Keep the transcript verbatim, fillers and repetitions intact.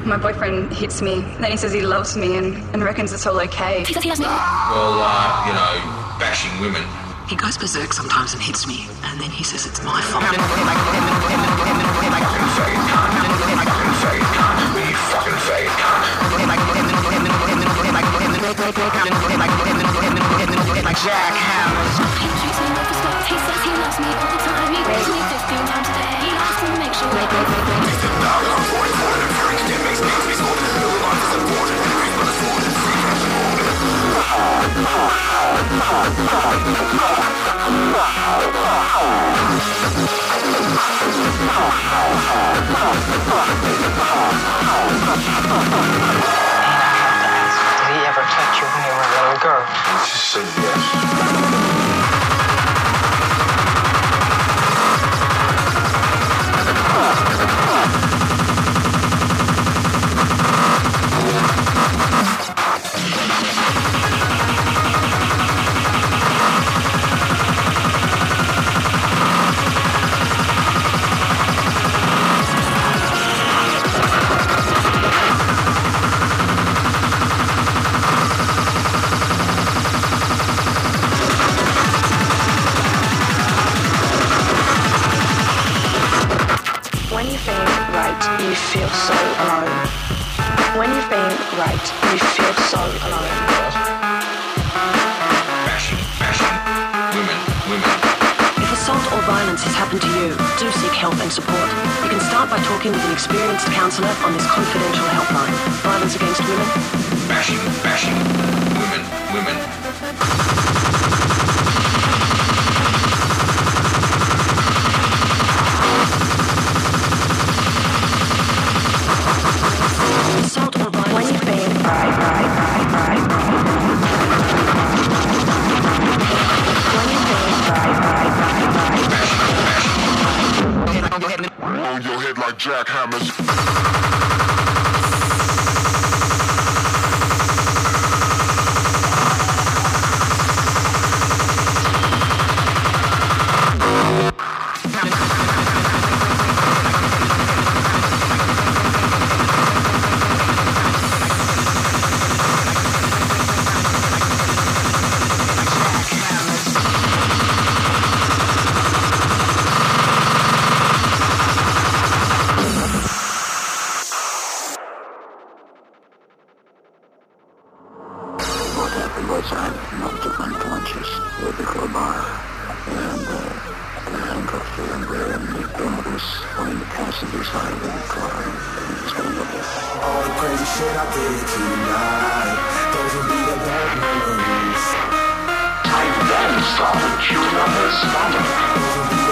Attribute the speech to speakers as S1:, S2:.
S1: My boyfriend hits me, then he says he loves me and, and reckons it's all okay.
S2: He says he loves me.
S3: Well, uh, you know, bashing women.
S4: He goes berserk sometimes and hits me, and then he says it's my fault.
S3: Fucking faggot cunt. Faggot cunt. You fucking faggot cunt.
S2: Jackhammers. He treats me like a slut. He says he loves me all the time. He calls me fifteen times a day. He asks me to make sure.
S3: It's the dog I'm forty for the freaks that makes things be sorted. Little life is important. Everything but a sword and free cash and order.
S4: Did he ever touch you when you were a little girl?
S3: She said yes.
S5: When you've been raped, you feel so alone. When you've been raped, you feel so alone.
S3: Bashing, bashing. Women, women.
S4: If assault or violence has happened to you, do seek help and support. You can start by talking with an experienced counsellor on this confidential helpline. Violence Against Women.
S3: Bashing, bashing. Women, women.
S4: Assault or violence.
S5: When you've been raped, raped, raped, raped. When you've been raped, raped, raped, raped.
S3: On your head like jackhammers.
S6: What happened was I knocked him unconscious with the crowbar, and uh, the handcuffs were in there, and the dog was on the passenger side of the car, and he was going to look at it.
S7: All the crazy shit I did tonight, those will be the bad memories.
S6: I then started chewing on his stomach.
S7: Those will be